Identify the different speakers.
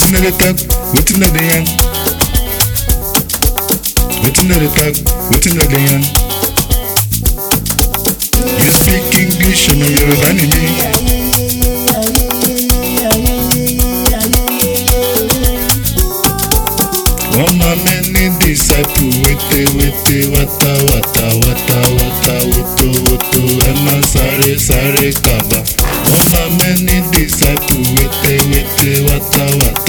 Speaker 1: Wetin dey talk? Wetin dey yarn? Wetin dey talk? Wetin dey yarn? You speak English and Yoruba ni mi. One man many disciple wete wata wata wata wata woto ema sare kaba. One man many disciple wete wata wata.